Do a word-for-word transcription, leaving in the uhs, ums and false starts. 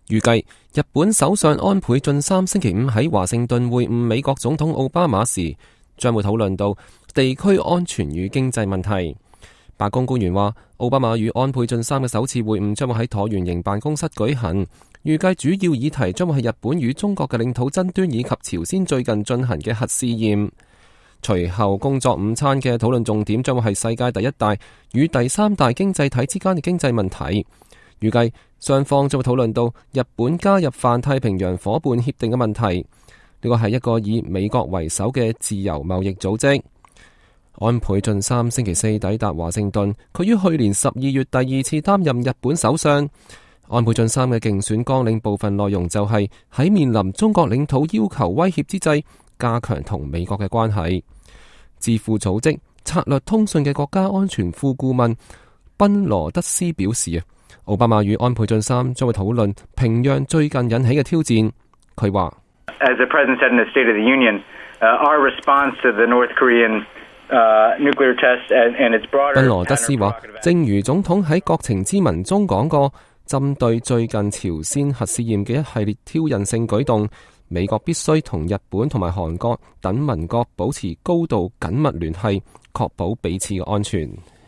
預計日本首相安倍晉三星期五喺華盛頓會晤美國總統奧巴馬時，將會討論到地區安全與經濟問題。白宮官員話，奧巴馬與安倍晉三嘅首次會晤將會喺橢圓形辦公室舉行，預計主要議題將會係日本與中國嘅領土爭端以及朝鮮最近進行嘅核試驗。隨後工作午餐嘅討論重點將會係世界第一大與第三大經濟體之間嘅經濟問題。預計雙方將會討論到日本加入泛太平洋夥伴協定嘅問題。呢個係一個以美國為首嘅自由貿易組織。安倍晉三星期四抵達華盛頓，佢於去年十二月第二次擔任日本首相。安倍晉三嘅競選綱領部分內容就係喺面臨中國領土要求威脅之際，加強同美國嘅關係。智庫組織策略通訊嘅國家安全副顧問賓羅德斯表示啊，奧巴馬與安倍晉三將會討論平壤最近引起嘅挑戰。佢話 ：As the President said in the State of the Union, our response to the North Korean nuclear test and its broader。賓羅德斯話，正如總統喺國情咨文中講過，針對最近朝鮮核試驗嘅一系列挑釁性舉動，美國必須同日本同埋韓國等盟國保持高度緊密聯繫，確保彼此嘅安全。